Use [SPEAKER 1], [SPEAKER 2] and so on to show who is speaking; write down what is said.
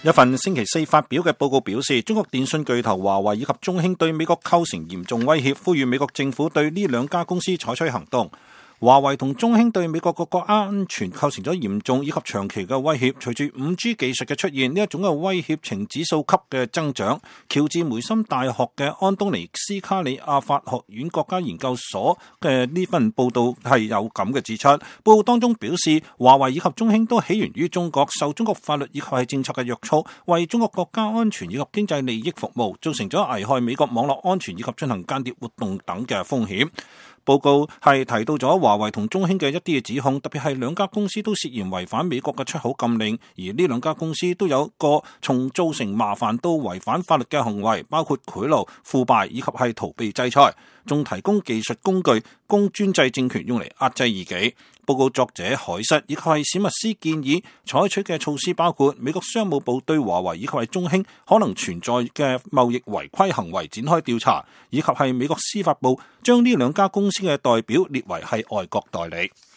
[SPEAKER 1] 一份星期四發表嘅報告表示，中國電信巨頭華為以及中興對美國構成嚴重威脅，呼籲美國政府對呢兩家公司採取行動。華為同中興對美國國家安全構成咗嚴重以及長期嘅威脅。隨住 5G 技術嘅出現，呢一種嘅威脅呈指數級嘅增長。喬治梅森大學嘅安東尼斯卡里亞法學院國家研究所嘅呢份報道係有咁嘅指出。報告當中表示，華為以及中興都起源於中國，受中國法律以及係政策嘅約束，為中國國家安全以及經濟利益服務，造成咗危害美國網絡安全以及進行間諜活動等嘅風險。報告係提到咗華為同中興嘅一啲嘅指控，特別係兩家公司都涉嫌違反美國嘅出口禁令，而呢兩家公司都有個從造成麻煩到違反法律嘅行為，包括賄賂、腐敗以及係逃避制裁，仲提供技術工具供專制政權用嚟壓制異己。報告作者海瑟以及係史密斯建議採取嘅措施包括美國商務部對華為以及係中興可能存在嘅貿易違規行為展開調查，以及係美國司法部將呢兩家公司嘅代表列為係外國代理。